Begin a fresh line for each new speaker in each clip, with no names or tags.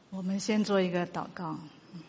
我们先做一个祷告。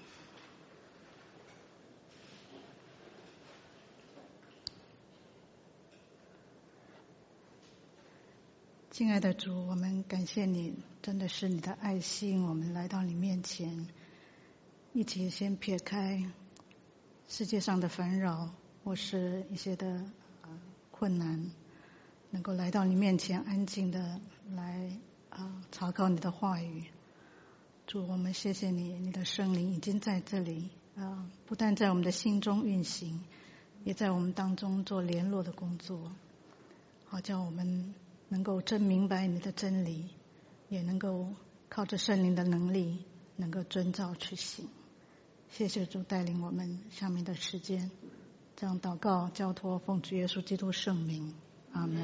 亲爱的主，我们感谢你，真的是你的爱心，我们来到你面前，一起先撇开世界上的烦扰或是一些的困难，能够来到你面前安静的来查考你的话语。主，我们谢谢你，你的圣灵已经在这里不但在我们的心中运行，也在我们当中做联络的工作，好叫我们能够真明白你的真理，也能够靠着圣灵的能力能够遵照去行。谢谢主带领我们下面的时间，这样祷告交托奉主耶稣基督圣名，阿们。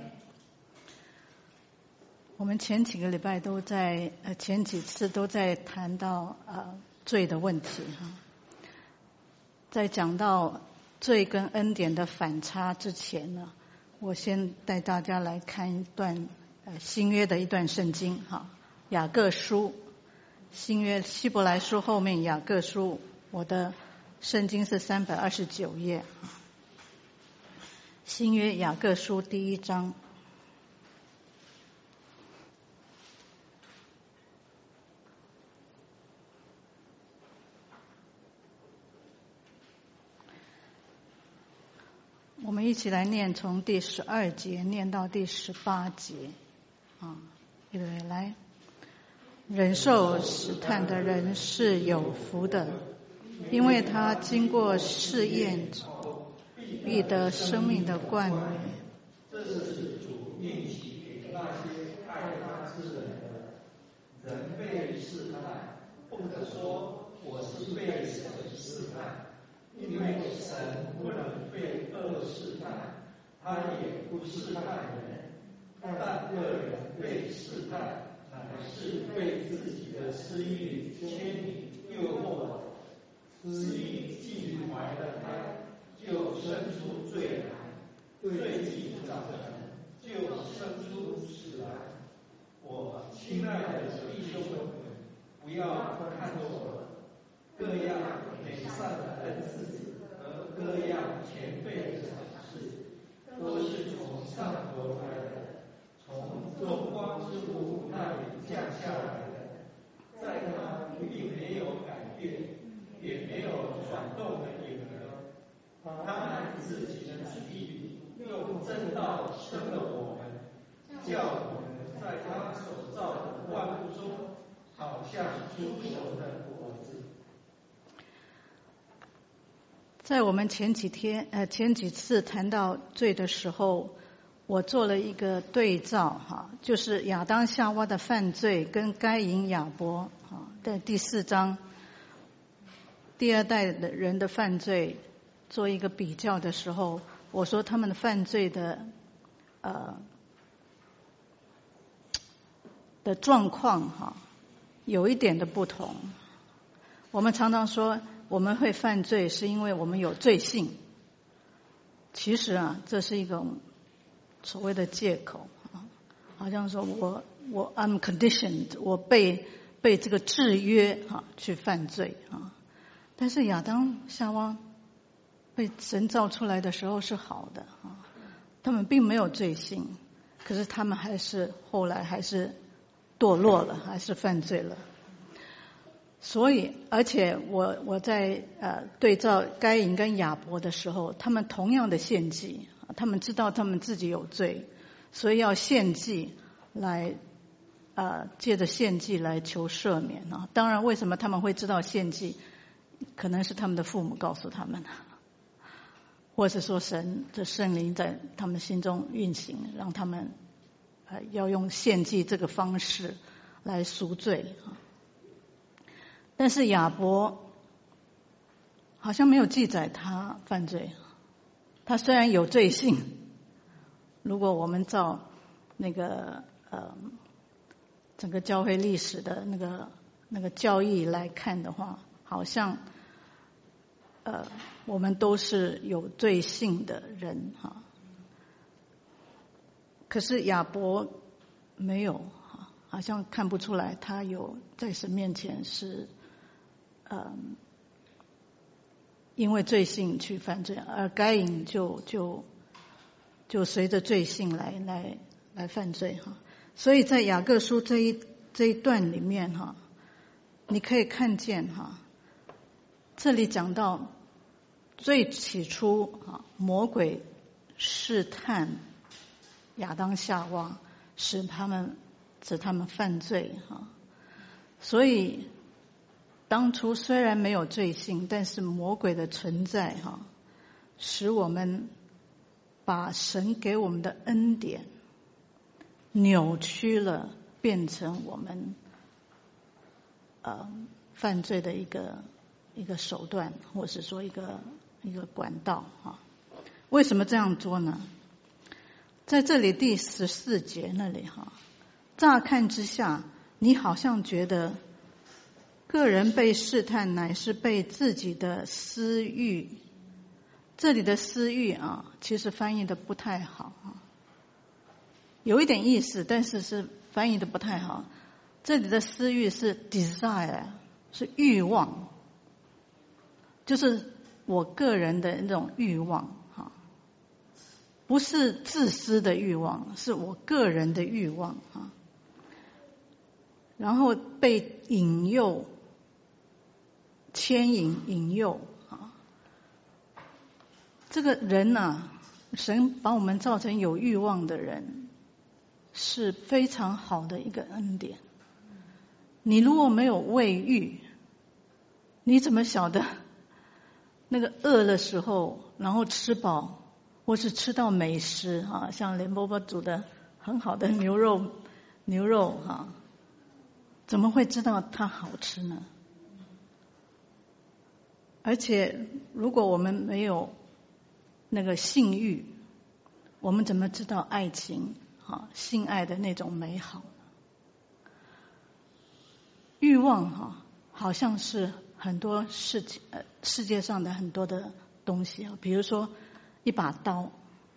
我们前几个礼拜都在前几次都在谈到罪的问题在讲到罪跟恩典的反差之前呢，我先带大家来看一段新约的一段圣经雅各书，新约希伯来书后面雅各书，我的圣经是329页，新约雅各书第1章。我们一起来念，从第12节念到第18节预备来。忍受试探的人是有福的，因为他经过试验必得生命的冠冕。
这是主命起给那些爱他之人的。人被试探，不可说我是被神试探，因为神不能被恶试探，他也不试探人。但个人被试探，乃是被自己的私欲牵引诱惑，私欲既怀了胎，就生出罪来，罪既长成，就生出死来。我亲爱的弟兄们，不要看错了，各样美善的恩赐和各样前辈的赏赐，都是从上头来的，从众光之父那里降下来的。在他并没有改变，也没有转动的影儿。他按自己的旨意，用真道生了我们，叫我们在他所造的万物中，好像出熟的果子。
在我们前几次谈到罪的时候，我做了一个对照就是亚当夏娃的犯罪跟该隐亚伯在第4章第2代的人的犯罪做一个比较的时候，我说他们的犯罪的状况有一点的不同。我们常常说我们会犯罪是因为我们有罪性，其实这是一种所谓的借口好像说我 I'm conditioned， 我被这个制约去犯罪但是亚当夏娃被神造出来的时候是好的他们并没有罪性，可是他们后来还是堕落了，还是犯罪了。所以而且我在对照该隐跟亚伯的时候，他们同样的献祭，他们知道他们自己有罪，所以要献祭来借着献祭来求赦免当然为什么他们会知道献祭，可能是他们的父母告诉他们或是说神的圣灵在他们心中运行，让他们要用献祭这个方式来赎罪但是亚伯好像没有记载他犯罪，他虽然有罪性，如果我们照那个整个教会历史的那个教义来看的话，好像我们都是有罪性的人可是亚伯没有好像看不出来他有在神面前是因为罪性去犯罪，而该隐就随着罪性来犯罪哈。所以在雅各书这一段里面哈，你可以看见哈，这里讲到最起初啊，魔鬼试探亚当夏娃，使他们犯罪哈。所以当初虽然没有罪性，但是魔鬼的存在哈，使我们把神给我们的恩典扭曲了，变成我们犯罪的一个手段，或是说一个管道哈。为什么这样做呢？在这里第14节那里哈，乍看之下，你好像觉得个人被试探乃是被自己的私欲，这里的私欲啊，其实翻译的不太好啊，有一点意思，但是是翻译的不太好。这里的私欲是 desire， 是欲望，就是我个人的那种欲望哈，不是自私的欲望，是我个人的欲望哈。然后被引诱、牵引、引诱啊。这个人啊，神把我们造成有欲望的人，是非常好的一个恩典。你如果没有胃欲，你怎么晓得那个饿的时候，然后吃饱，或是吃到美食啊，像莲伯伯煮的很好的牛肉哈，怎么会知道它好吃呢？而且如果我们没有那个性欲，我们怎么知道爱情啊、性爱的那种美好？欲望哈，好像是很多世界上的很多的东西啊，比如说一把刀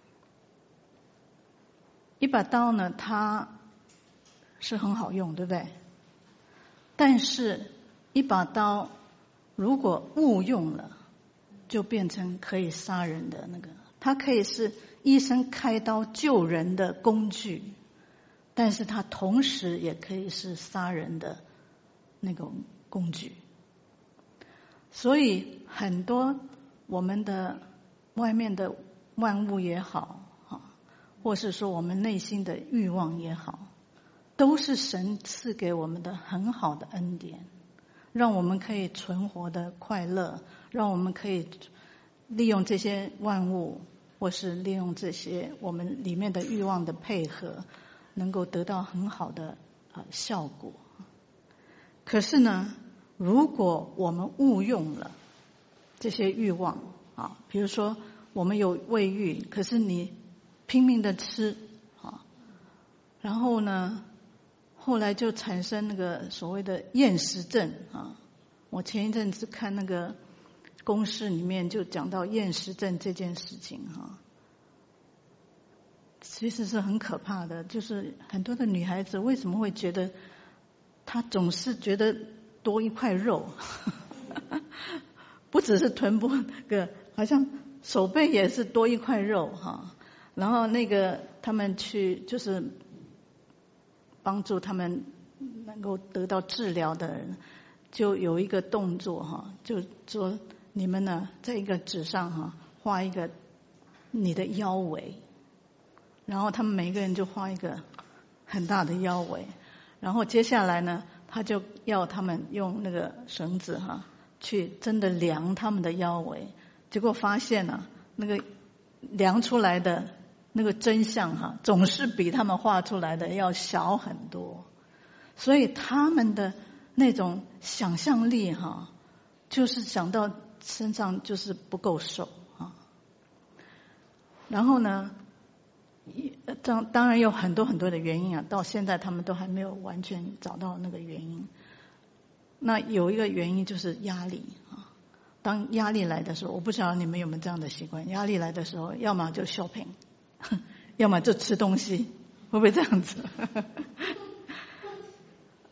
呢，它是很好用，对不对？但是一把刀如果误用了，就变成可以杀人的那个，它可以是医生开刀救人的工具，但是它同时也可以是杀人的那种工具。所以很多我们的外面的万物也好，或是说我们内心的欲望也好，都是神赐给我们的很好的恩典，让我们可以存活的快乐，让我们可以利用这些万物，或是利用这些我们里面的欲望的配合，能够得到很好的效果。可是呢，如果我们误用了这些欲望啊，比如说我们有胃欲，可是你拼命的吃啊，然后呢，后来就产生那个所谓的厌食症啊。我前一阵子看那个公视里面就讲到厌食症这件事情哈，其实是很可怕的。就是很多的女孩子为什么会觉得她总是觉得多一块肉，不只是臀部那个，好像手背也是多一块肉哈。然后那个他们去就是帮助他们能够得到治疗的人，就有一个动作哈，就说你们呢在一个纸上哈画一个你的腰围，然后他们每个人就画一个很大的腰围，然后接下来呢他就要他们用那个绳子哈去真的量他们的腰围，结果发现啊那个量出来的那个真相哈总是比他们画出来的要小很多，所以他们的那种想象力哈，就是想到身上就是不够瘦啊。然后呢，当然有很多很多的原因啊，到现在他们都还没有完全找到那个原因。那有一个原因就是压力啊。当压力来的时候，我不晓得你们有没有这样的习惯，压力来的时候，要么就 shopping， 要么就吃东西，会不会这样子？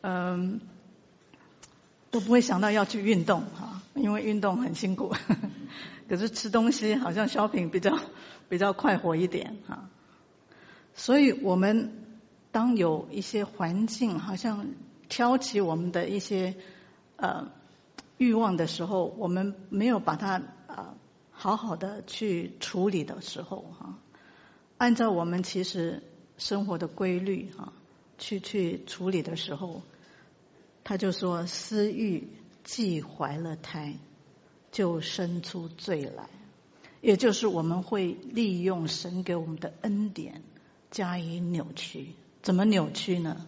都不会想到要去运动哈，因为运动很辛苦。可是吃东西好像shopping比较快活一点哈。所以我们当有一些环境好像挑起我们的一些欲望的时候，我们没有把它好好的去处理的时候哈，按照我们其实生活的规律哈，去处理的时候，他就说私欲既怀了胎，就生出罪来。也就是我们会利用神给我们的恩典加以扭曲。怎么扭曲呢？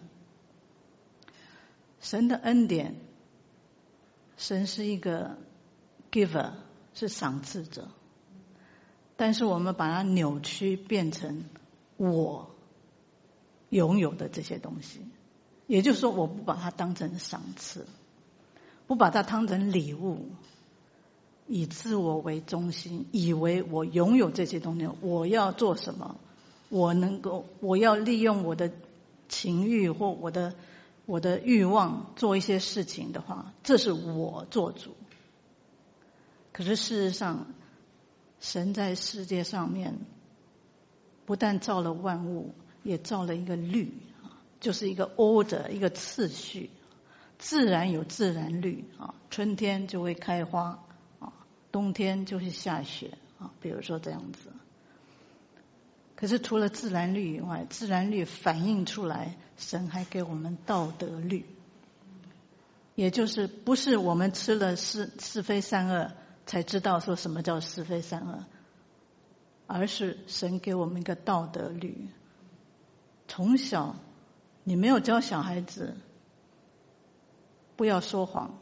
神的恩典，神是一个 giver， 是赏赐者，但是我们把它扭曲变成我拥有的这些东西，也就是说我不把它当成赏赐，不把它当成礼物，以自我为中心，以为我拥有这些东西，我要做什么，我要利用我的情欲或我的欲望做一些事情的话，这是我做主。可是事实上，神在世界上面不但造了万物，也造了一个律，就是一个 order， 一个次序。自然有自然律啊，春天就会开花啊，冬天就会下雪啊，比如说这样子。可是除了自然律以外，自然律反映出来，神还给我们道德律，也就是不是我们吃了是非善恶才知道说什么叫是非善恶，而是神给我们一个道德律。从小你没有教小孩子不要说谎，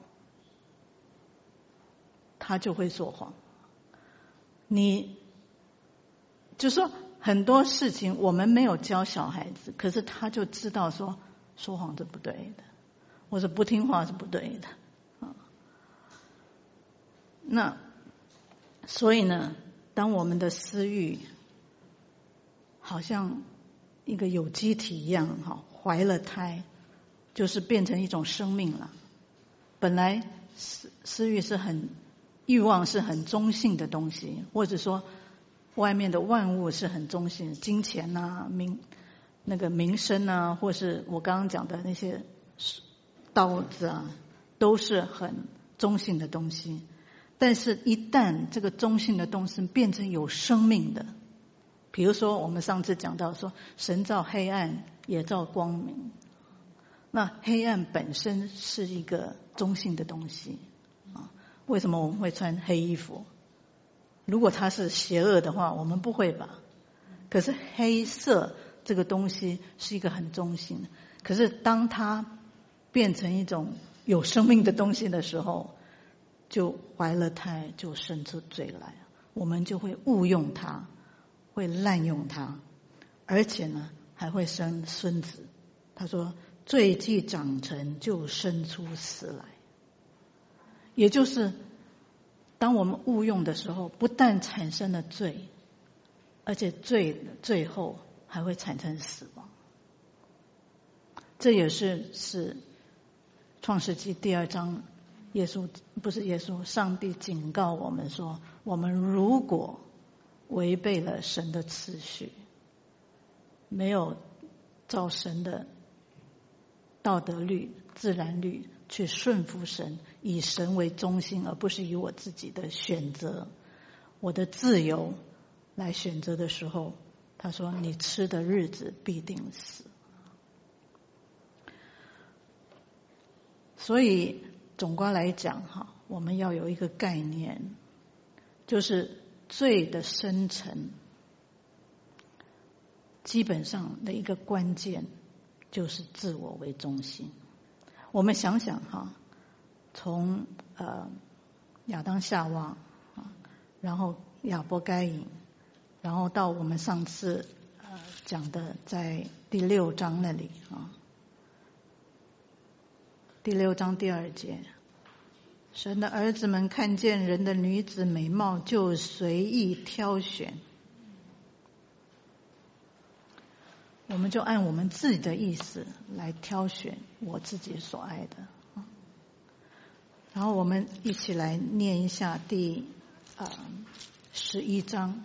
他就会说谎。你就说很多事情我们没有教小孩子，可是他就知道说谎是不对的，或者不听话是不对的。那所以呢，当我们的私欲好像一个有机体一样怀了胎，就是变成一种生命了。本来私欲欲望是很中性的东西，或者说外面的万物是很中性，金钱啊、名声啊，或是我刚刚讲的那些刀子啊，都是很中性的东西。但是一旦这个中性的东西变成有生命的，比如说我们上次讲到说神造黑暗也造光明，那黑暗本身是一个中性的东西啊，为什么我们会穿黑衣服？如果它是邪恶的话，我们不会吧？可是黑色这个东西是一个很中性的，可是当它变成一种有生命的东西的时候，就怀了胎，就生出罪来，我们就会误用它，会滥用它，而且呢还会生孙子。他说罪既长成，就生出死来。也就是当我们误用的时候，不但产生了罪，而且罪最后还会产生死亡。这也是创世纪第2章上帝警告我们说，我们如果违背了神的次序，没有照神的道德律、自然律去顺服神，以神为中心，而不是以我自己的选择、我的自由来选择的时候，他说你吃的日子必定死。所以总括来讲我们要有一个概念，就是罪的生成基本上的一个关键就是自我为中心。我们想想从亚当夏娃，然后亚伯该隐，然后到我们上次讲的在第6章那里第6章第2节，神的儿子们看见人的女子美貌，就随意挑选。 我们就按我们自己的意思来挑选我自己所爱的。然后我们一起来念一下第11章。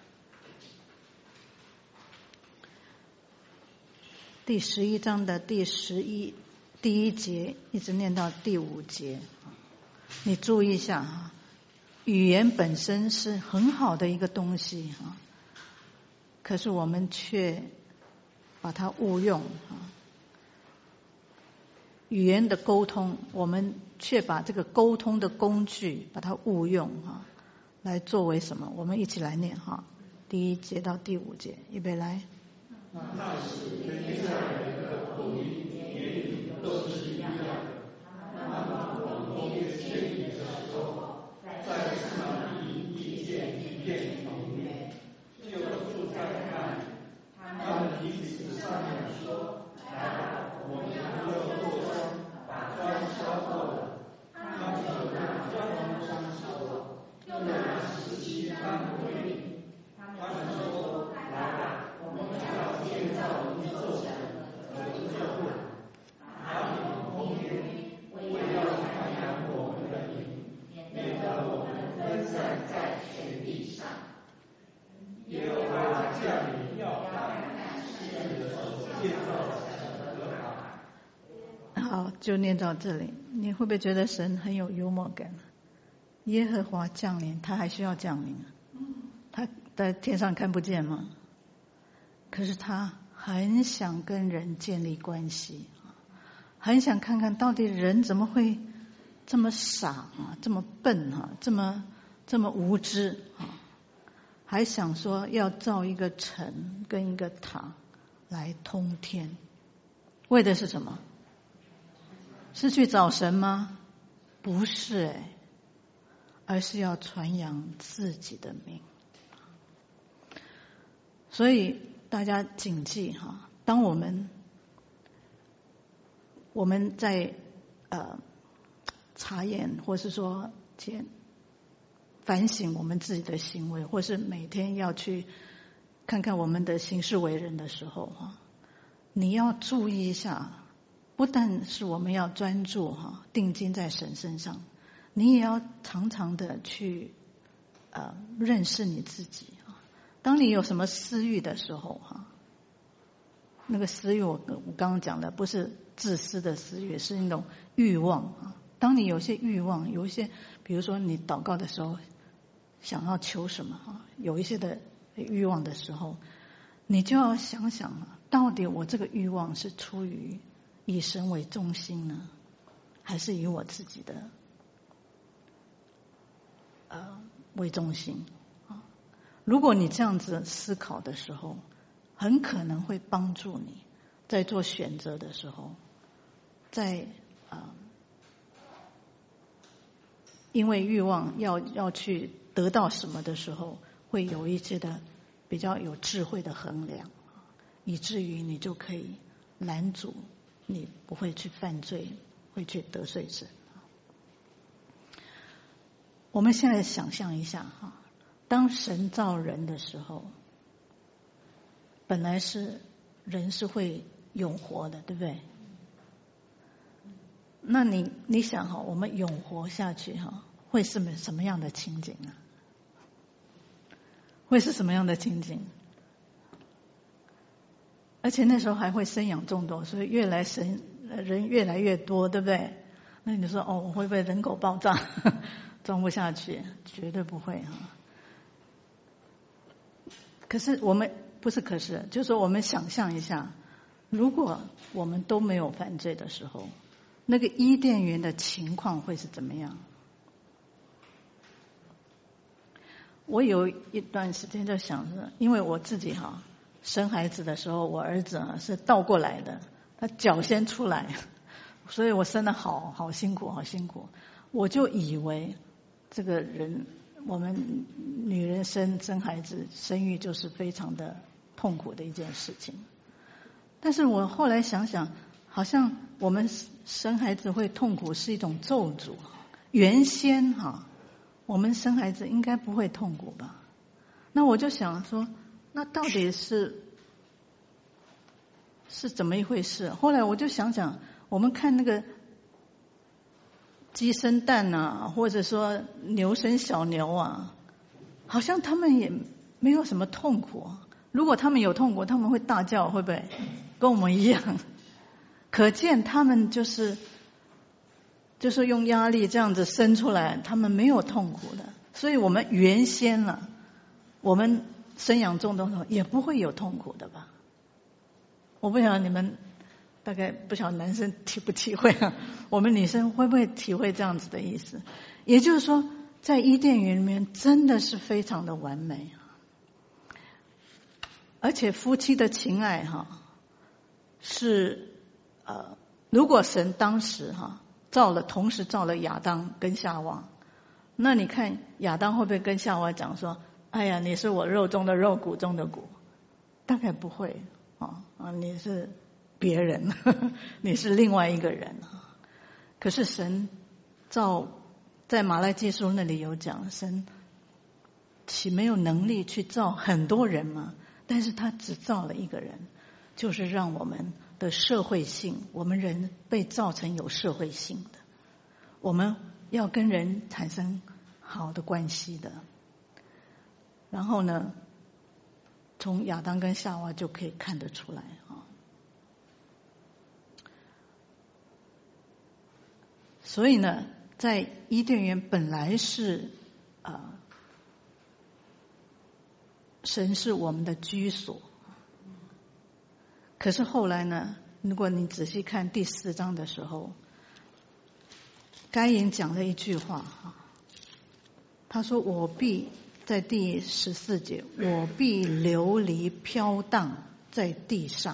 第11章的第1节一直念到第5节。你注意一下哈，语言本身是很好的一个东西哈，可是我们却把它误用哈。语言的沟通，我们却把这个沟通的工具把它误用哈，来作为什么？我们一起来念哈，第1节到第5节，预备来。
那时天下人的口音言语都是一样的，他们往东边迁移的时候，在上帝意见一片里面，就住在那里。他们彼此商量说：“来吧，我们不要做砖，把砖烧过了。”他们就拿砖商说，又拿石漆当为例。他们说：“来吧，我们要建造一座城和一座馆，把你们公园，为要传扬我们的名，免得我们分散在全地上。耶和华降临，要看看世人的手建造的城和馆。”
好，就念到这里。你会不会觉得神很有幽默感？耶和华降临，他还需要降临啊？他在天上看不见吗？可是他很想跟人建立关系，很想看看到底人怎么会这么傻啊，这么笨啊，这么无知啊，还想说要造一个城跟一个塔来通天，为的是什么？是去找神吗？不是而是要传扬自己的名。所以大家谨记哈，当我们在查验或是说反省我们自己的行为，或是每天要去看看我们的行事为人的时候哈，你要注意一下，不但是我们要专注哈，定睛在神身上，你也要常常的去认识你自己。当你有什么私欲的时候哈，那个私欲我刚刚讲的不是自私的私欲，是那种欲望啊。当你有些欲望，有一些比如说你祷告的时候想要求什么啊，有一些的欲望的时候，你就要想想到底我这个欲望是出于以神为中心呢，还是以我自己的为中心？如果你这样子思考的时候，很可能会帮助你在做选择的时候，在因为欲望要去得到什么的时候，会有一些的比较有智慧的衡量，以至于你就可以拦阻你不会去犯罪，会去得罪神。我们现在想象一下哈，当神造人的时候，本来是人是会永活的，对不对？那你想哈，我们永活下去哈，会是什么样的情景啊？会是什么样的情景？而且那时候还会生养众多，所以人越来越多，对不对？那你说我会不会人口爆炸，装不下去？绝对不会哈。可是我们不是，就是说我们想象一下，如果我们都没有犯罪的时候，那个伊甸园的情况会是怎么样？我有一段时间就想着，因为我自己生孩子的时候，我儿子是倒过来的，他脚先出来，所以我生得好辛苦，好辛苦。我就以为这个人，我们女人生孩子生育就是非常的痛苦的一件事情。但是我后来想想，好像我们生孩子会痛苦是一种咒诅。原先我们生孩子应该不会痛苦吧？那我就想说，那到底是是怎么一回事？后来我就想想，我们看那个鸡生蛋啊，或者说牛生小牛啊，好像他们也没有什么痛苦啊。如果他们有痛苦，他们会大叫，会不会跟我们一样？可见他们就是用压力这样子生出来，他们没有痛苦的。所以我们原先我们生养众多的时候也不会有痛苦的吧？我不晓得你们大概不晓得男生体不体会啊？我们女生会不会体会这样子的意思？也就是说，在伊甸园里面真的是非常的完美啊，而且夫妻的情爱是如果神当时同时造了亚当跟夏娃，那你看亚当会不会跟夏娃讲说：“哎呀，你是我肉中的肉，骨中的骨？”大概不会你是别人，你是另外一个人。可是神在马拉基书那里有讲，神岂没有能力去造很多人吗？但是他只造了一个人，就是让我们的社会性，我们人被造成有社会性的，我们要跟人产生好的关系的。然后呢，从亚当跟夏娃就可以看得出来所以呢，在伊甸园本来是神是我们的居所，可是后来呢，如果你仔细看第4章的时候，该隐讲了一句话他说：“我必在第14节，我必流离飘荡在地上。”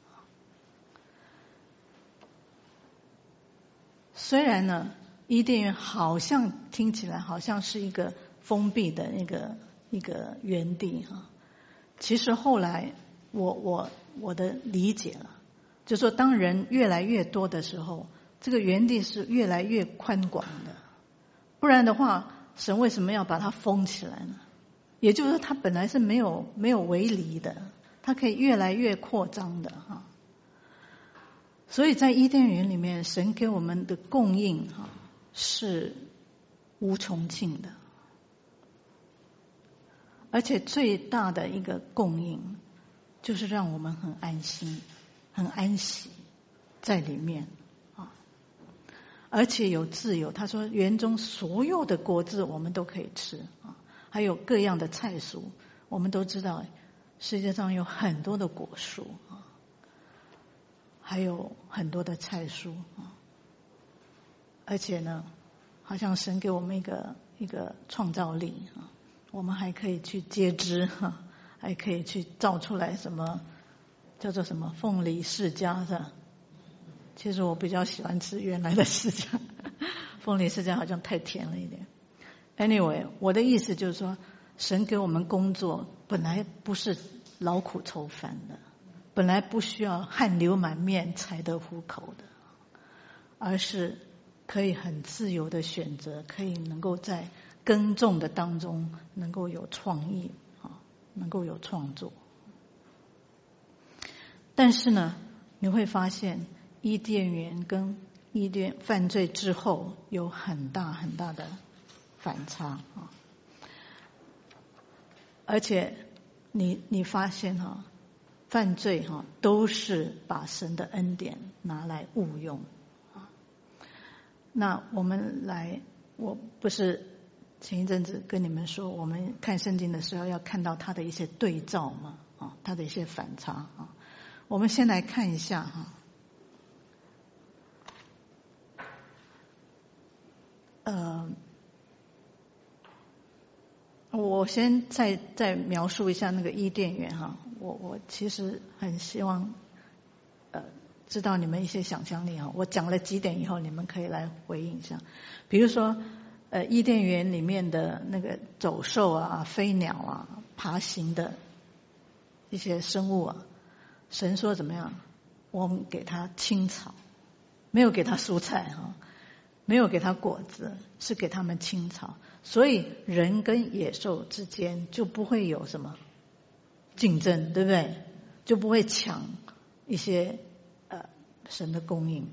虽然呢，伊甸园好像听起来好像是一个封闭的一个园地其实后来我的理解了，就说当人越来越多的时候，这个园地是越来越宽广的。不然的话，神为什么要把它封起来呢？也就是说，它本来是没有围篱的，它可以越来越扩张的所以在伊甸园里面，神给我们的供应是无穷尽的，而且最大的一个供应就是让我们很安心、很安息在里面而且有自由。他说园中所有的果子我们都可以吃还有各样的菜蔬。我们都知道世界上有很多的果树还有很多的菜蔬而且呢，好像神给我们一个创造力我们还可以去接枝还可以去造出来什么叫做什么凤梨世家是吧？其实我比较喜欢吃原来的世家，凤梨世家好像太甜了一点。Anyway， 我的意思就是说，神给我们工作本来不是劳苦愁烦的，本来不需要汗流满面才得糊口的，而是可以很自由的选择，可以能够在耕种的当中能够有创意能够有创作。但是呢，你会发现伊甸园跟伊甸犯罪之后有很大很大的反差而且你发现犯罪都是把神的恩典拿来误用那我不是前一阵子跟你们说，我们看圣经的时候要看到它的一些对照嘛它的一些反差我们先来看一下我先再描述一下那个伊甸园我其实很希望知道你们一些想象力我讲了几点以后，你们可以来回应一下。比如说伊甸园里面的那个走兽飞鸟爬行的一些生物神说怎么样？我们给它青草，没有给它蔬菜没有给它果子，是给它们青草。所以人跟野兽之间就不会有什么竞争，对不对？就不会抢一些神的供应。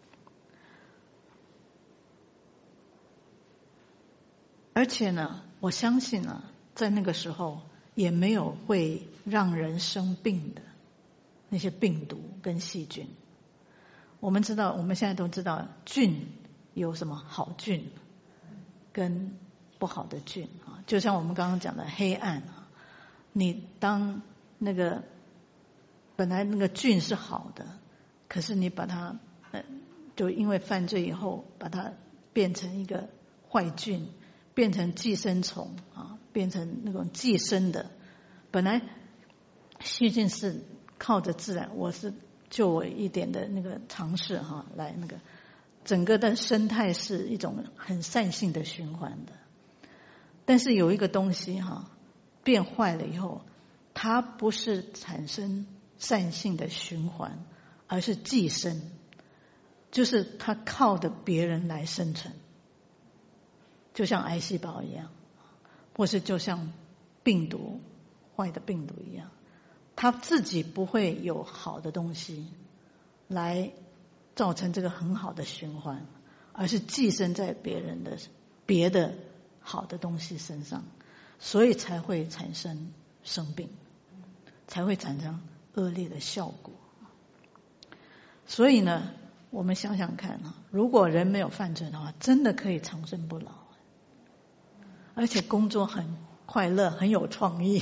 而且呢，我相信啊，在那个时候也没有会让人生病的那些病毒跟细菌。我们现在都知道菌有什么好菌跟不好的菌啊，就像我们刚刚讲的黑暗啊，你当那个本来那个菌是好的，可是你把它就因为犯罪以后把它变成一个坏菌，变成寄生虫啊，变成那种寄生的。本来细菌是靠着自然，就我一点的那个尝试哈，来那个整个的生态是一种很善性的循环的。但是有一个东西哈变坏了以后，它不是产生善性的循环，而是寄生，就是它靠着别人来生存，就像癌细胞一样，或是就像病毒坏的病毒一样，它自己不会有好的东西来造成这个很好的循环，而是寄生在别的好的东西身上，所以才会产生生病，才会产生恶劣的效果。所以呢，我们想想看啊，如果人没有犯罪的话，真的可以长生不老，而且工作很快乐，很有创意，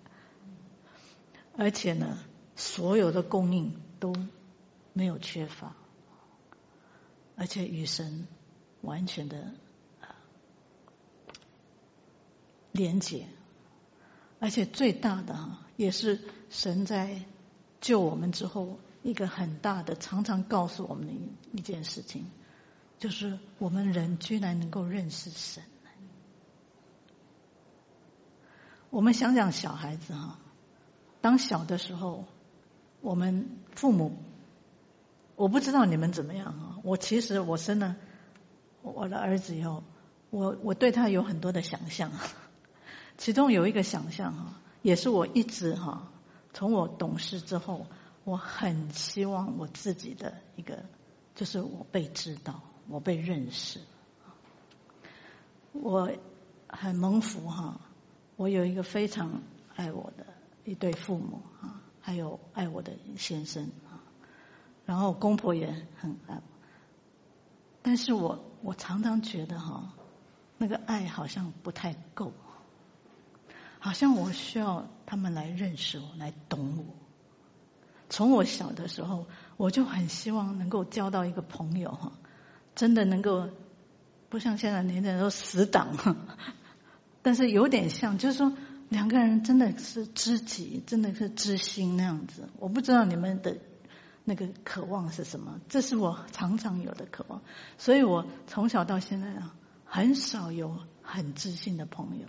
而且呢，所有的供应都没有缺乏，而且与神完全的连结，而且最大的也是神在救我们之后一个很大的常常告诉我们的一件事情，就是我们人居然能够认识神。我们想想小孩子当小的时候，我们父母，我不知道你们怎么样其实我生了我的儿子以后，我对他有很多的想象，其中有一个想象也是我一直从我懂事之后，我很希望我自己的一个，就是我被知道，我被认识。我很蒙福我有一个非常爱我的一对父母还有爱我的先生然后公婆也很爱我。但是我常常觉得那个爱好像不太够，好像我需要他们来认识我，来懂我。从我小的时候，我就很希望能够交到一个朋友真的能够不像现在年轻人都死党但是有点像，就是说两个人真的是知己，真的是知心那样子。我不知道你们的那个渴望是什么，这是我常常有的渴望。所以我从小到现在很少有很知心的朋友，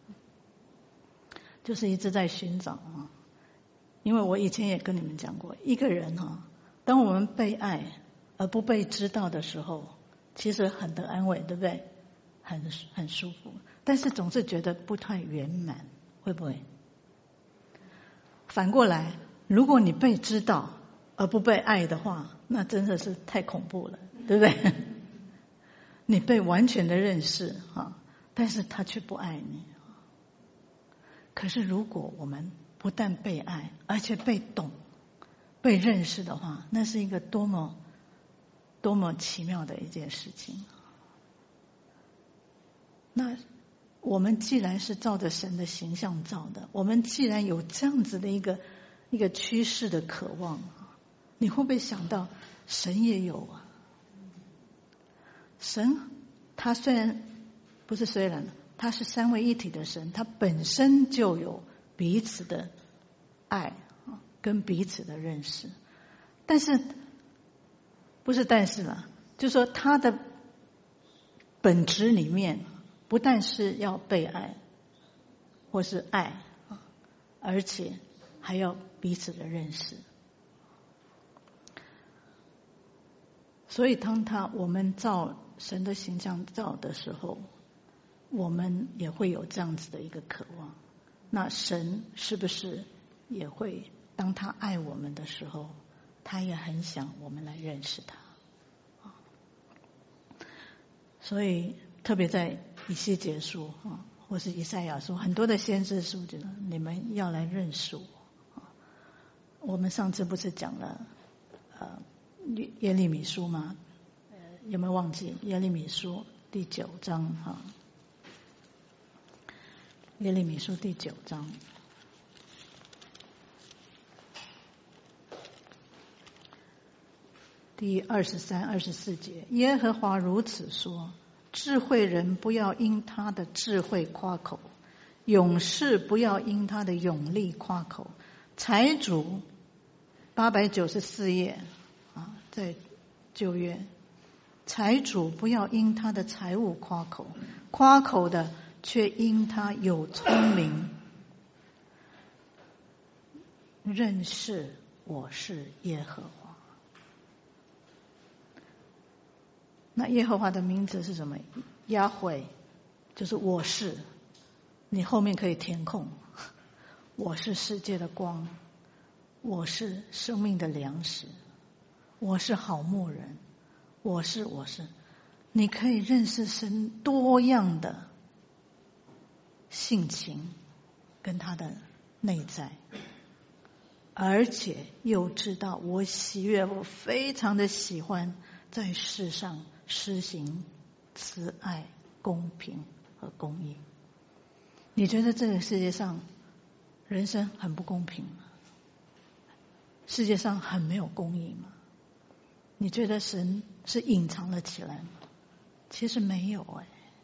就是一直在寻找因为我以前也跟你们讲过，一个人当我们被爱而不被知道的时候，其实很得安慰，对不对？很舒服，但是总是觉得不太圆满，会不会？反过来，如果你被知道而不被爱的话，那真的是太恐怖了，对不对？你被完全的认识但是他却不爱你。可是如果我们不但被爱，而且被懂、被认识的话，那是一个多么奇妙的一件事情。那我们既然是照着神的形象造的，我们既然有这样子的一个趋势的渴望，你会不会想到神也有神他他是三位一体的神，他本身就有彼此的爱跟彼此的认识。但是不是但是了，就是说他的本质里面不但是要被爱或是爱，而且还要彼此的认识。所以当我们照神的形象造的时候，我们也会有这样子的一个渴望。那神是不是也会当他爱我们的时候， 他也很想我们来认识他。所以特别在以西结书或是以赛亚书，很多的先知书，觉得你们要来认识我。我们上次不是讲了耶利米书吗？有没有忘记耶利米书第9章耶利米书第9章第23、24节，耶和华如此说：智慧人不要因他的智慧夸口，勇士不要因他的勇力夸口，财主894页在旧约，财主不要因他的财物夸口，夸口的却因他有聪明，认识我是耶和华。那耶和华的名字是什么？雅慧，就是我是，你后面可以填空，我是世界的光，我是生命的粮食，我是好牧人，我是，你可以认识神多样的性情跟他的内在，而且又知道我喜悦，我非常的喜欢在世上施行慈爱、公平和公义。你觉得这个世界上人生很不公平吗？世界上很没有公义吗？你觉得神是隐藏了起来吗？其实没有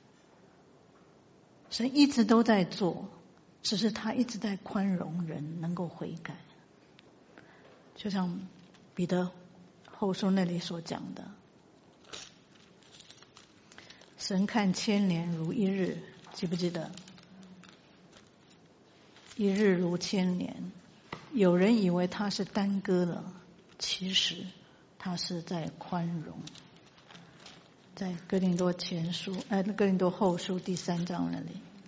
神一直都在做，只是他一直在宽容人能够悔改。就像彼得后书那里所讲的，神看千年如一日，记不记得？一日如千年。有人以为他是耽搁了，其实他是在宽容。在哥林多后书第3章那里，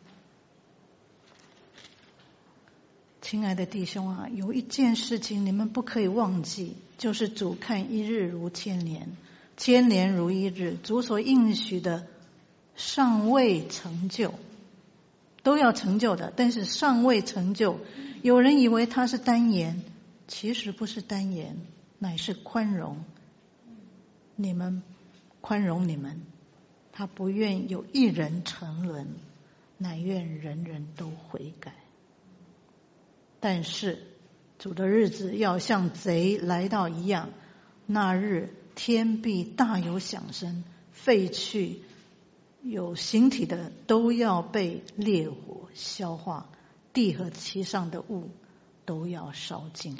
亲爱的弟兄有一件事情你们不可以忘记，就是主看一日如千年，千年如一日。主所应许的尚未成就，都要成就的，但是尚未成就。有人以为他是单言，其实不是单言，乃是宽容。你们宽容你们，他不愿有一人沉沦，乃愿人人都悔改。但是主的日子要像贼来到一样，那日天必大有响声，废去有形体的都要被烈火消化，地和其上的物都要烧尽了。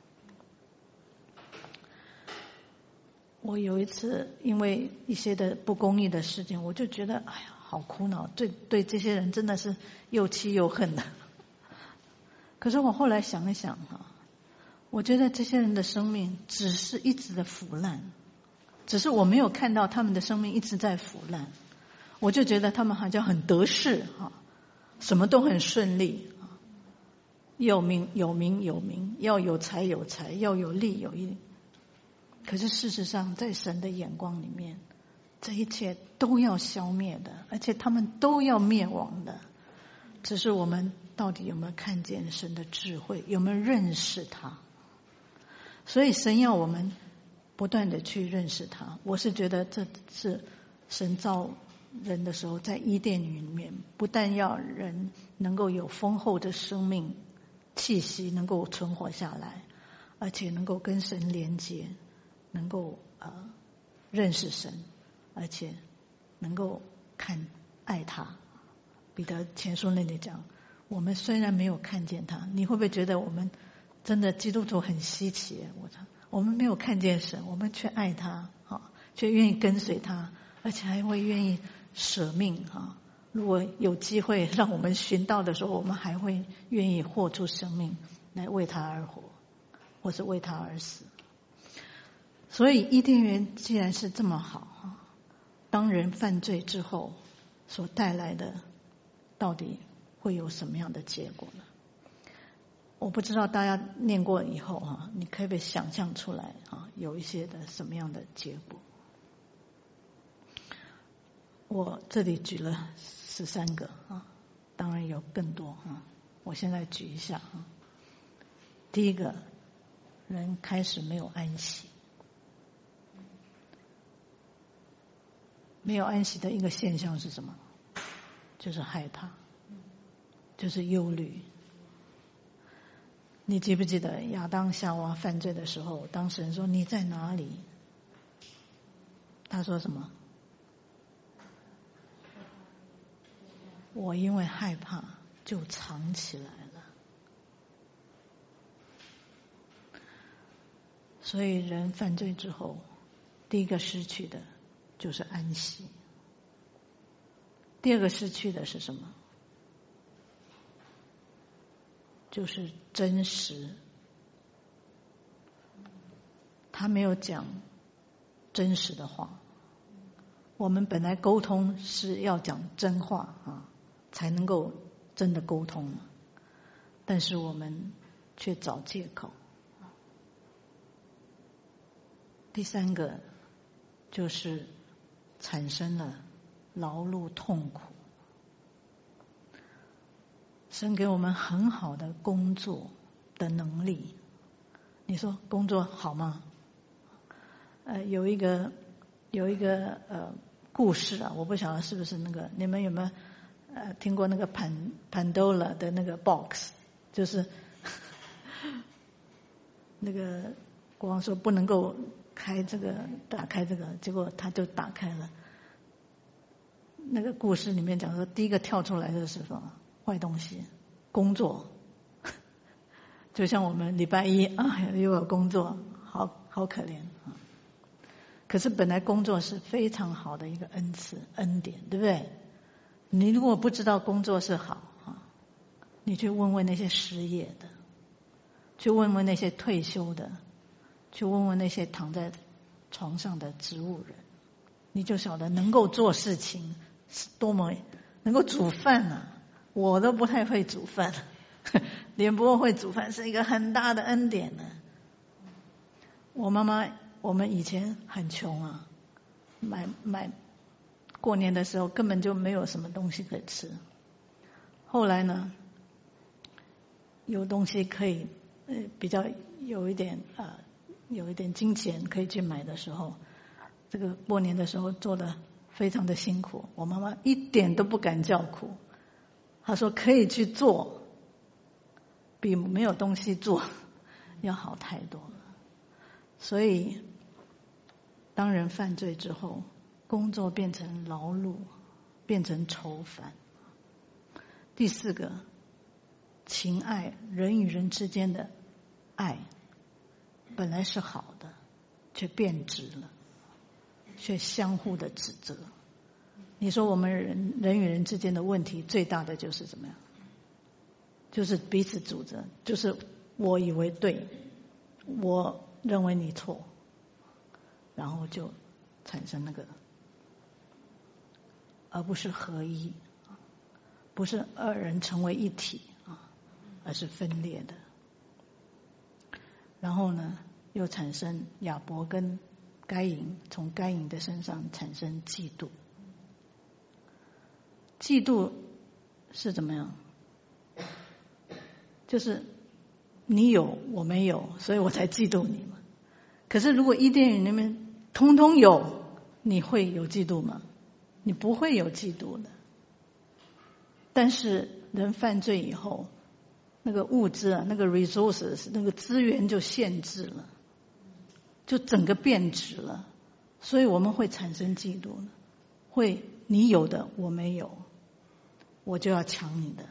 我有一次因为一些的不公义的事情，我就觉得好苦恼，对这些人真的是又气又恨的。可是我后来想一想我觉得这些人的生命只是一直的腐烂，只是我没有看到他们的生命一直在腐烂，我就觉得他们好像很得势什么都很顺利，有名，要有财，要有利有义。可是事实上在神的眼光里面，这一切都要消灭的，而且他们都要灭亡的。只是我们到底有没有看见神的智慧，有没有认识他？所以神要我们不断的去认识他。我是觉得这是神造人的时候，在伊甸园里面，不但要人能够有丰厚的生命气息能够存活下来，而且能够跟神连接，能够认识神，而且能够爱他。彼得前书那里讲，我们虽然没有看见他，你会不会觉得我们真的基督徒很稀奇？我们没有看见神，我们却爱他却愿意跟随他，而且还会愿意舍命如果有机会让我们寻到的时候，我们还会愿意豁出生命来为他而活，或是为他而死。所以伊甸园既然是这么好，当人犯罪之后所带来的到底会有什么样的结果呢？ 我不知道大家念过以后啊，你可不可以想象出来啊，有一些的什么样的结果？我这里举了13个啊，当然有更多啊，我现在举一下啊。第一个，人开始没有安息，没有安息的一个现象是什么？就是害怕，就是忧虑。你记不记得亚当夏娃犯罪的时候，当事人说你在哪里？他说什么？我因为害怕就藏起来了。所以人犯罪之后，第一个失去的就是安息，第二个失去的是什么？就是真实。他没有讲真实的话。我们本来沟通是要讲真话啊，才能够真的沟通，但是我们却找借口。第三个就是产生了劳碌痛苦。神给我们很好的工作的能力，你说工作好吗？有一个故事啊，我不晓得是不是那个，你们有没有听过那个Pandora 的那个 box， 就是那个国王说不能够开这个，打开这个，结果他就打开了。那个故事里面讲说，第一个跳出来的是什么？坏东西，工作。就像我们礼拜一啊又有工作，好可怜啊。可是本来工作是非常好的一个恩赐恩典，对不对？你如果不知道工作是好啊，你去问问那些失业的，去问问那些退休的，去问问那些躺在床上的植物人，你就晓得能够做事情是多么能够煮饭啊！我都不太会煮饭，连不会煮饭是一个很大的恩典呢。我妈妈，我们以前很穷啊，买过年的时候根本就没有什么东西可以吃。后来呢，有东西可以比较有一点金钱可以去买的时候，这个过年的时候做得非常的辛苦。我妈妈一点都不敢叫苦，她说可以去做，比没有东西做要好太多了。所以当人犯罪之后，工作变成劳碌，变成愁烦。第四个，情爱，人与人之间的爱本来是好的，却变质了，却相互的指责。你说我们人与人之间的问题最大的就是怎么样？就是彼此指责，就是我以为对，我认为你错，然后就产生那个，而不是合一，不是二人成为一体啊，而是分裂的。然后呢，又产生亚伯跟该隐，从该隐的身上产生嫉妒。嫉妒是怎么样？就是你有我没有，所以我才嫉妒你嘛。可是如果伊甸园里面通通有，你会有嫉妒吗？你不会有嫉妒的。但是人犯罪以后，那个物质啊，那个 resources， 那个资源就限制了，就整个变质了，所以我们会产生嫉妒呢。会你有的我没有，我就要抢你的。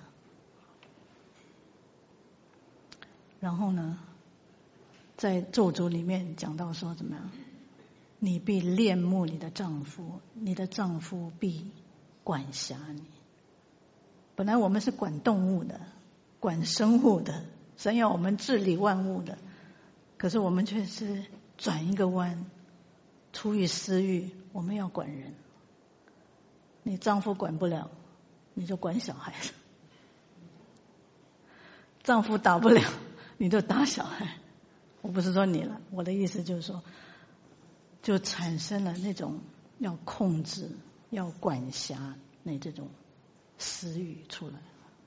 然后呢，在咒诅里面讲到说怎么样？你必恋慕你的丈夫，你的丈夫必管辖你。本来我们是管动物的，管生物的，神要我们治理万物的，可是我们却是转一个弯，出于私欲，我们要管人。你丈夫管不了，你就管小孩子。 丈夫打不了，你就打小孩。我不是说你了，我的意思就是说，就产生了那种要控制、要管辖那这种私欲出来。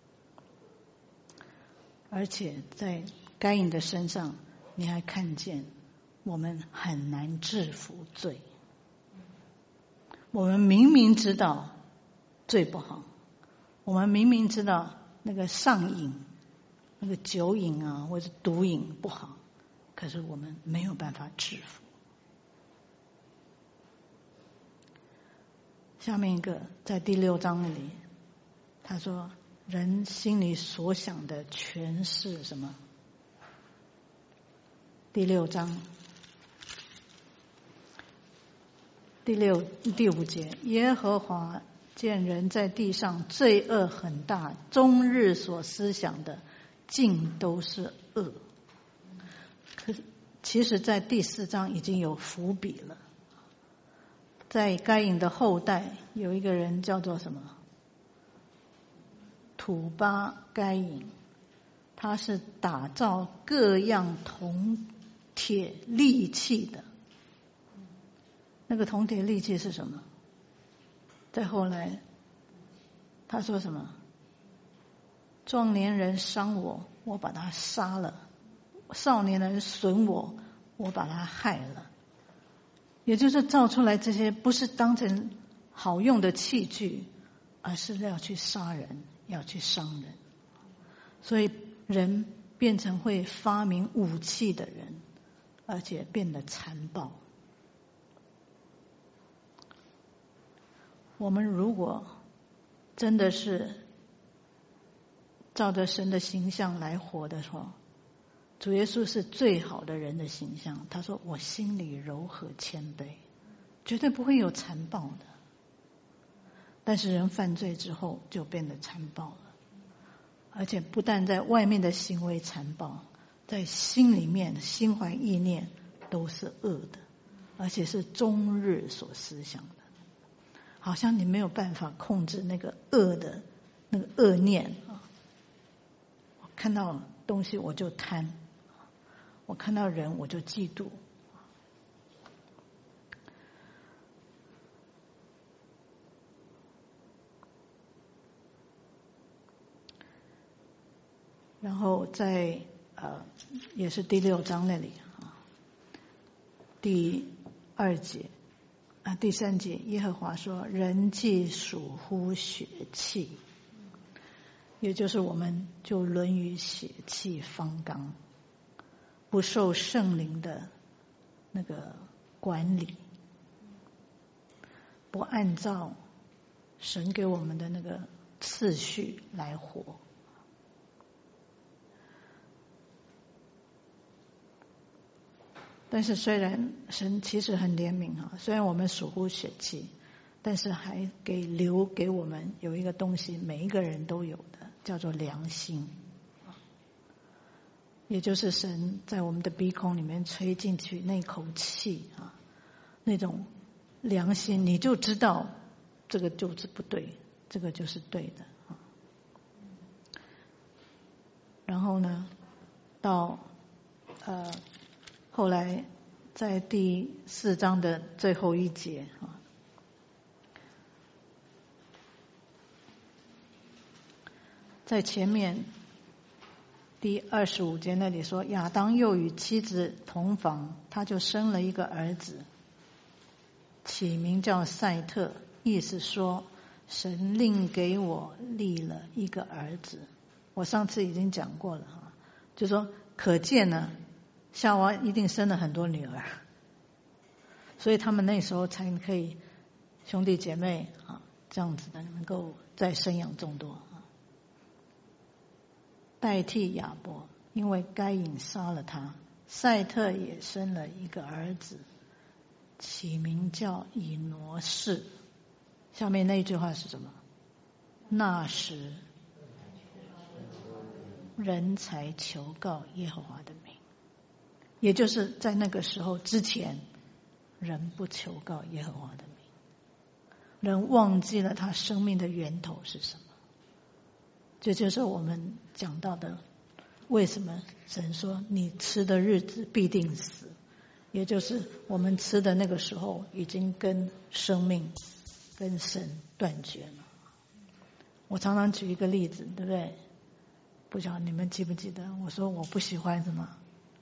而且在该隐的身上，你还看见我们很难制服罪。我们明明知道罪不好，我们明明知道那个上瘾、那个酒瘾啊，或者毒瘾不好，可是我们没有办法制服。下面一个在第6章里，他说人心里所想的全是什么？第6章第5节，耶和华见人在地上罪恶很大，终日所思想的尽都是恶。可是其实在第4章已经有伏笔了，在该隐的后代有一个人叫做什么？土巴该隐，他是打造各样铜铁利器的。那个铜铁利器是什么？再后来他说什么？壮年人伤我，我把他杀了；少年人损我，我把他害了。也就是造出来这些不是当成好用的器具，而是要去杀人，要去伤人。所以人变成会发明武器的人，而且变得残暴。我们如果真的是照着神的形象来活的话，主耶稣是最好的人的形象。他说我心里柔和谦卑，绝对不会有残暴的。但是人犯罪之后就变得残暴了，而且不但在外面的行为残暴，在心里面心怀意念都是恶的，而且是终日所思想的。好像你没有办法控制那个恶的那个恶念啊！我看到东西我就贪，我看到人我就嫉妒。然后在也是第6章那里啊，第2节。第3节，耶和华说：“人既属乎血气，也就是我们就沦于血气方刚，不受圣灵的那个管理，不按照神给我们的那个次序来活。”但是虽然神其实很怜悯啊，虽然我们属乎血气，但是还留给我们有一个东西，每一个人都有的，叫做良心，也就是神在我们的鼻孔里面吹进去那口气啊，那种良心，你就知道这个就是不对，这个就是对的啊。然后呢，到后来在第4章的最后1节啊，在前面第25节那里说，亚当又与妻子同房，他就生了一个儿子，起名叫赛特，意思说神另给我立了一个儿子。我上次已经讲过了哈，就说可见呢，夏娃一定生了很多女儿，所以他们那时候才可以兄弟姐妹啊这样子的能够再生养众多啊，代替亚伯，因为该隐杀了他，赛特也生了一个儿子，起名叫以挪士。下面那一句话是什么？那时人才求告耶和华的名。也就是在那个时候之前，人不求告耶和华的名，人忘记了他生命的源头是什么。这就是我们讲到的为什么神说你吃的日子必定死？也就是我们吃的那个时候已经跟生命跟神断绝了。我常常举一个例子，对不对？不晓得你们记不记得，我说我不喜欢什么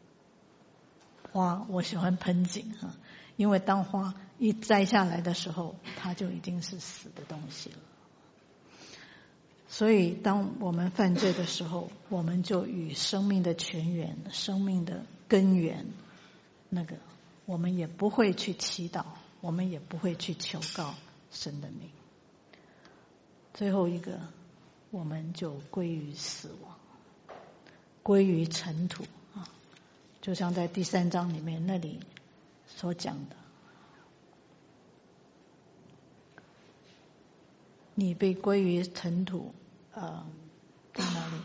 花，我喜欢盆景啊，因为当花一摘下来的时候，它就已经是死的东西了。所以当我们犯罪的时候，我们就与生命的泉源、生命的根源我们也不会去祈祷，我们也不会去求告神的名。最后一个，我们就归于死亡，归于尘土啊，就像在第3章里面那里所讲的，你被归于尘土，在哪里？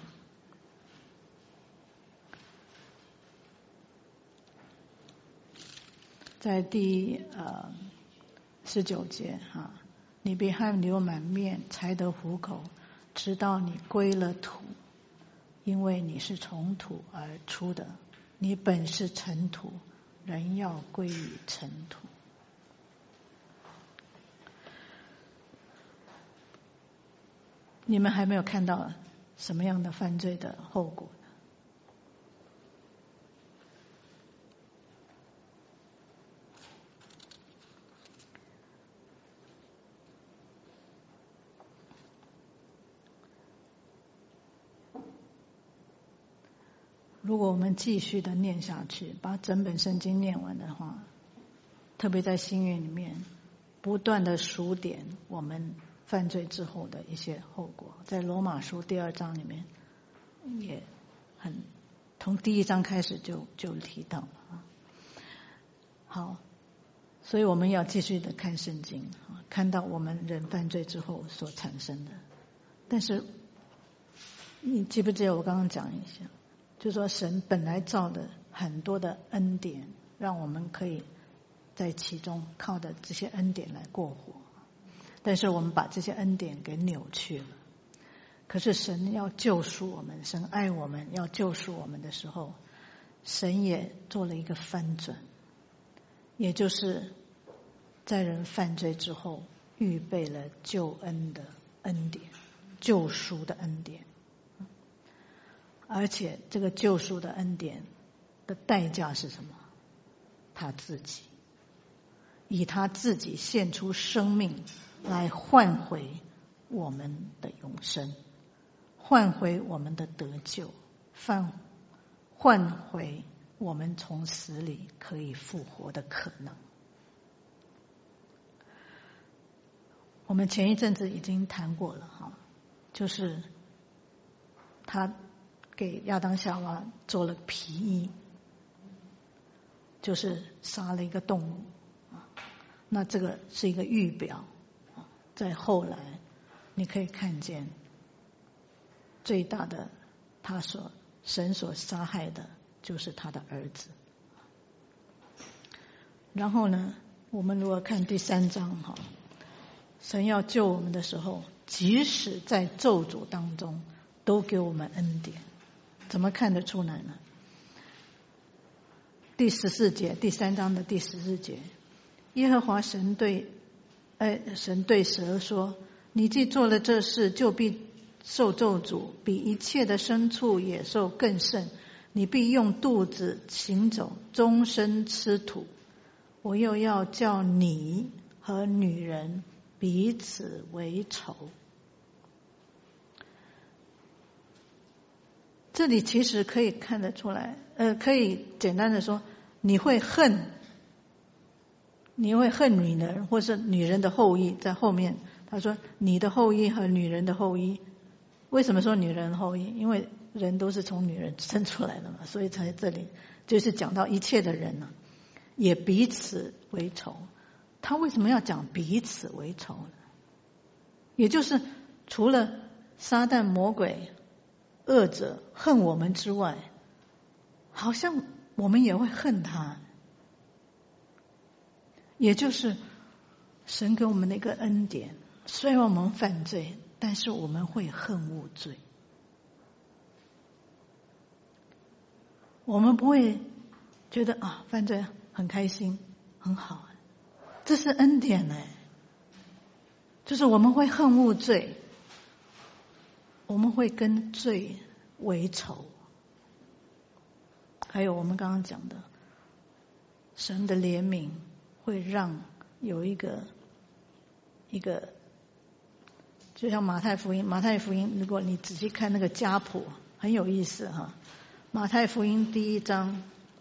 在第19节哈，你被汗流满面，才得糊口，直到你归了土，因为你是从土而出的，你本是尘土，人要归于尘土。你们还没有看到什么样的犯罪的后果？如果我们继续的念下去，把整本圣经念完的话，特别在新约里面不断的数点我们犯罪之后的一些后果，在罗马书第2章里面也从第1章开始就提到了啊。好，所以我们要继续的看圣经，看到我们人犯罪之后所产生的。但是你记不记得我刚刚讲一下，就说神本来造的很多的恩典，让我们可以在其中靠着这些恩典来过活，但是我们把这些恩典给扭曲了。可是神要救赎我们，神爱我们，要救赎我们的时候，神也做了一个翻转，也就是在人犯罪之后预备了救恩的恩典，救赎的恩典。而且这个救赎的恩典的代价是什么？他自己，以他自己献出生命来换回我们的永生，换回我们的得救，换回我们从死里可以复活的可能。我们前一阵子已经谈过了哈，就是他给亚当夏娃做了皮衣，就是杀了一个动物，那这个是一个预表，在后来你可以看见最大的神所杀害的就是他的儿子。然后呢，我们如果看第3章哈，神要救我们的时候，即使在咒诅当中都给我们恩典。怎么看得出来呢？第14节，第3章的第14节，耶和华神对蛇说，你既做了这事，就必受咒诅，比一切的牲畜野兽更甚，你必用肚子行走，终身吃土，我又要叫你和女人彼此为仇。这里其实可以看得出来，可以简单的说，你会恨女人，或是女人的后裔。在后面他说你的后裔和女人的后裔。为什么说女人的后裔？因为人都是从女人生出来的嘛，所以在这里就是讲到一切的人呢，也彼此为仇。他为什么要讲彼此为仇呢？也就是除了撒旦魔鬼恶者恨我们之外，好像我们也会恨他。也就是神给我们的一个恩典，虽然我们犯罪，但是我们会恨恶罪。 我们不会觉得犯罪很开心很好，这是恩典就是我们会恨恶罪，我们会跟罪为仇。还有我们刚刚讲的，神的怜悯会让有一个，就像马太福音，如果你仔细看那个家谱，很有意思哈。马太福音第一章，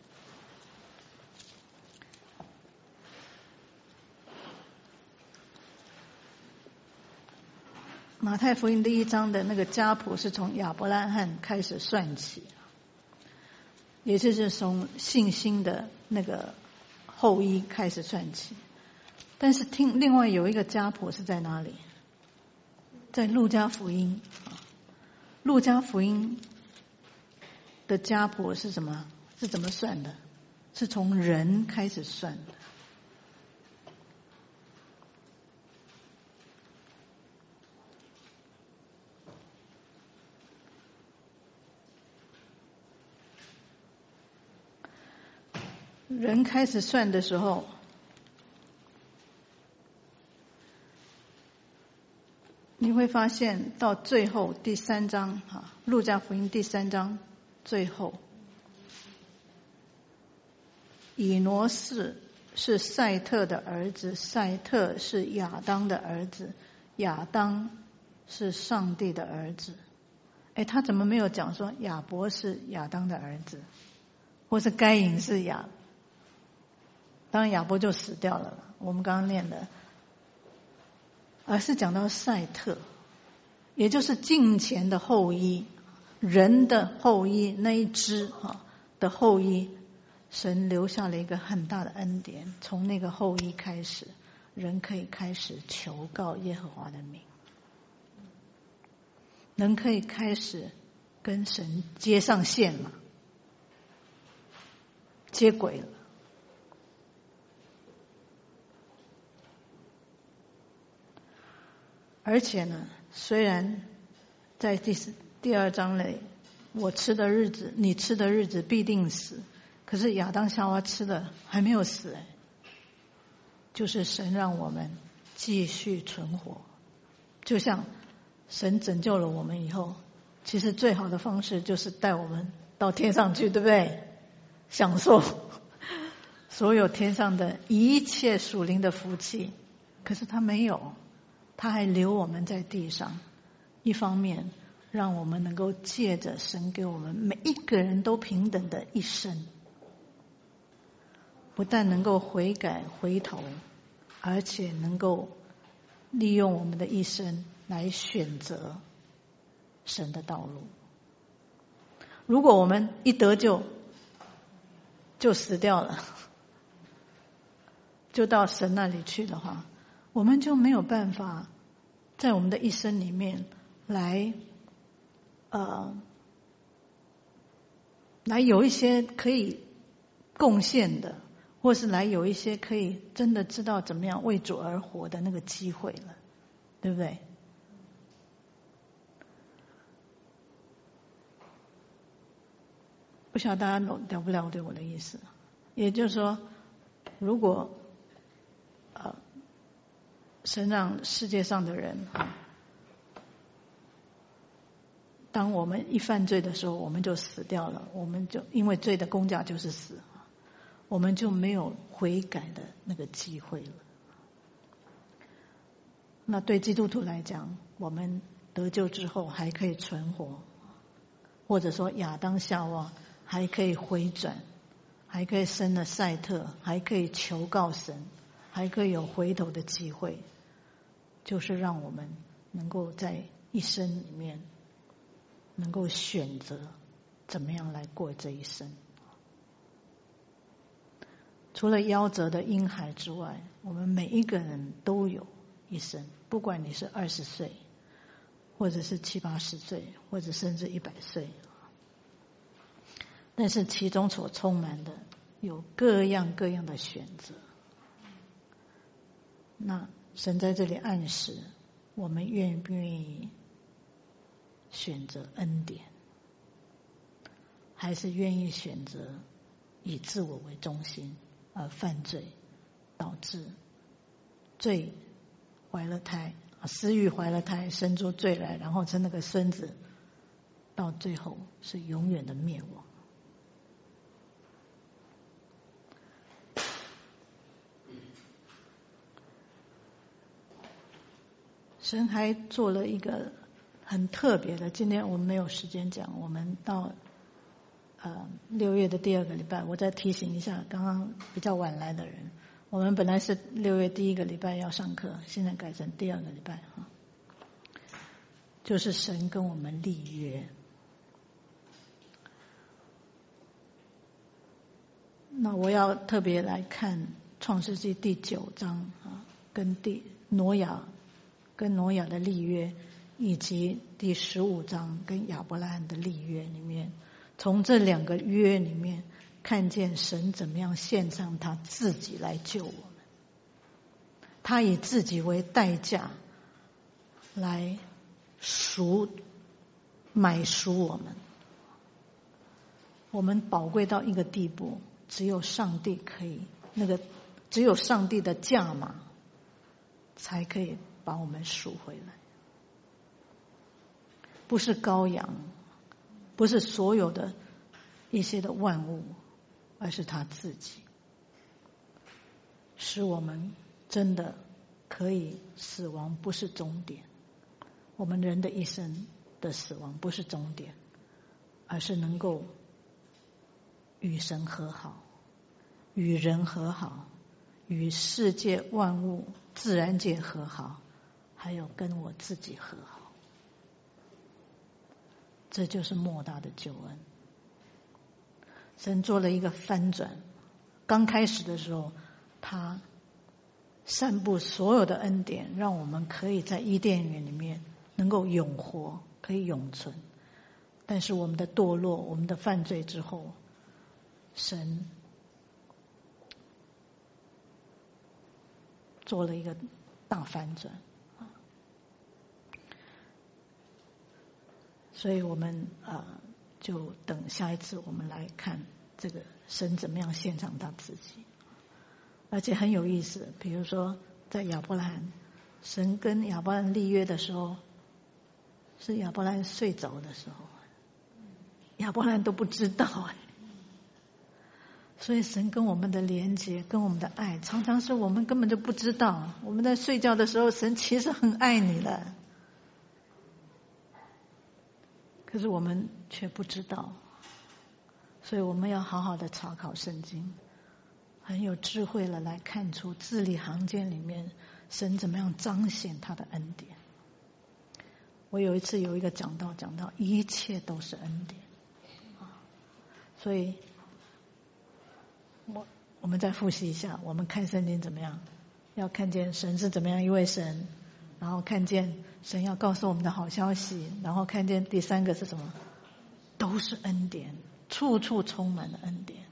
马太福音第一章的那个家谱是从亚伯拉罕开始算起，也就是从信心的那个后裔开始算起。但是另外有一个家谱是在哪里？在路加福音。路加福音的家谱是什么？是怎么算的？是从人开始算的。人开始算的时候，你会发现到最后第3章路加福音第3章最后，以挪士是赛特的儿子，赛特是亚当的儿子，亚当是上帝的儿子。他怎么没有讲说亚伯是亚当的儿子，或是该隐是当然亚伯就死掉了，我们刚刚念的，而是讲到赛特，也就是敬虔的后裔，人的后裔，那一支的后裔，神留下了一个很大的恩典，从那个后裔开始，人可以开始求告耶和华的名，人可以开始跟神接上线了，接轨了。而且呢，虽然在第2章里，我吃的日子，你吃的日子必定死，可是亚当夏娃吃的还没有死就是神让我们继续存活。就像神拯救了我们以后，其实最好的方式就是带我们到天上去，对不对？享受所有天上的一切属灵的福气。可是他没有，他还留我们在地上，一方面让我们能够借着神给我们每一个人都平等的一生，不但能够悔改回头，而且能够利用我们的一生来选择神的道路。如果我们一得救就死掉了，就到神那里去的话，我们就没有办法在我们的一生里面来有一些可以贡献的，或是来有一些可以真的知道怎么样为主而活的那个机会了，对不对？不晓得大家了不了解我的意思？也就是说，如果神让世界上的人，当我们一犯罪的时候，我们就死掉了，我们就因为罪的工价就是死，我们就没有悔改的那个机会了。那对基督徒来讲，我们得救之后还可以存活，或者说亚当夏娃还可以回转，还可以生了赛特，还可以求告神，还可以有回头的机会，就是让我们能够在一生里面能够选择怎么样来过这一生。除了夭折的婴孩之外，我们每一个人都有一生，不管你是20岁，或者是70、80岁，或者甚至100岁，但是其中所充满的有各样各样的选择。那神在这里暗示我们愿不愿意选择恩典， 还是愿意选择以自我为中心而犯罪，导致罪怀了胎，私欲怀了胎，生出罪来，然后生那个孙子，到最后是永远的灭亡。神还做了一个很特别的，今天我们没有时间讲，我们到6月的第2个礼拜，我再提醒一下刚刚比较晚来的人，我们本来是6月第1个礼拜要上课，现在改成第2个礼拜哈，就是神跟我们立约。那我要特别来看创世纪第9章啊，跟挪亚的立约，以及第15章跟亚伯拉罕的立约里面，从这2个约里面看见神怎么样献上他自己来救我们，他以自己为代价来买赎我们。我们宝贵到一个地步，只有上帝可以，只有上帝的价码才可以把我们赎回来，不是羔羊，不是所有的一些的万物，而是他自己，使我们真的可以死亡不是终点，我们人的一生的死亡不是终点，而是能够与神和好，与人和好，与世界万物自然界和好，还有跟我自己和好。这就是莫大的救恩。神做了一个翻转，刚开始的时候他散布所有的恩典，让我们可以在伊甸园里面能够永活，可以永存。但是我们的堕落，我们的犯罪之后，神做了一个大翻转，所以我们就等下一次我们来看这个神怎么样献上他自己。而且很有意思，比如说在亚伯拉罕，神跟亚伯拉罕立约的时候，是亚伯拉罕睡着的时候，亚伯拉罕都不知道所以神跟我们的连结，跟我们的爱，常常是我们根本就不知道。我们在睡觉的时候，神其实很爱你了，可是我们却不知道。所以我们要好好的查考圣经，很有智慧了来看出字里行间里面神怎么样彰显他的恩典。我有一次有一个讲到一切都是恩典，所以我们再复习一下，我们看圣经怎么样？要看见神是怎么样一位神，然后看见神要告诉我们的好消息，然后看见第3个是什么？都是恩典，处处充满了恩典。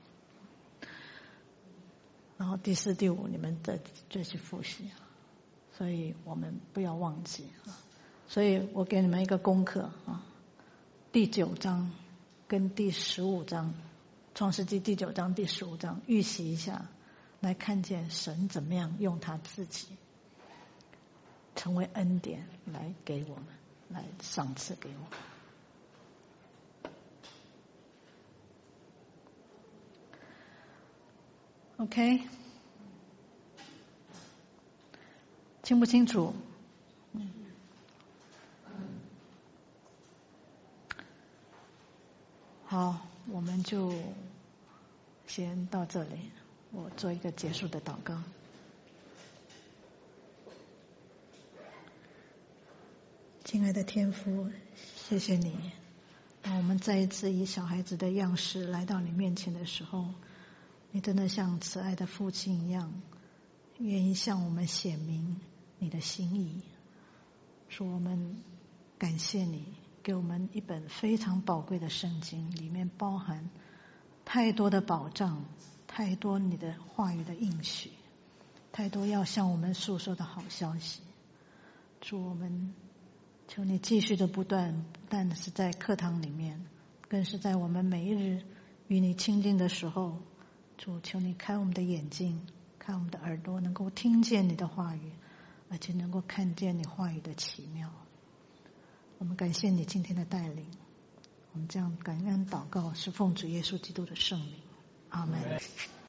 然后第4、第5你们再去复习，所以我们不要忘记。所以我给你们一个功课第9章跟第15章，创世纪第9章第15章预习一下，来看见神怎么样用他自己成为恩典来给我们，来赏赐给我们。OK， 清不清楚？好，我们就先到这里，我做一个结束的祷告。亲爱的天父，谢谢你，当我们再一次以小孩子的样式来到你面前的时候，你真的像慈爱的父亲一样，愿意向我们显明你的心意。说我们感谢你给我们一本非常宝贵的圣经，里面包含太多的保障，太多你的话语的应许，太多要向我们诉说的好消息。主，我们求你继续的不但是在课堂里面， 更是在我们每一日与你亲近的时候，主求你开我们的眼睛，开我们的耳朵，能够听见你的话语，而且能够看见你话语的奇妙。我们感谢你今天的带领，我们这样感恩祷告是奉主耶稣基督的圣名，阿们。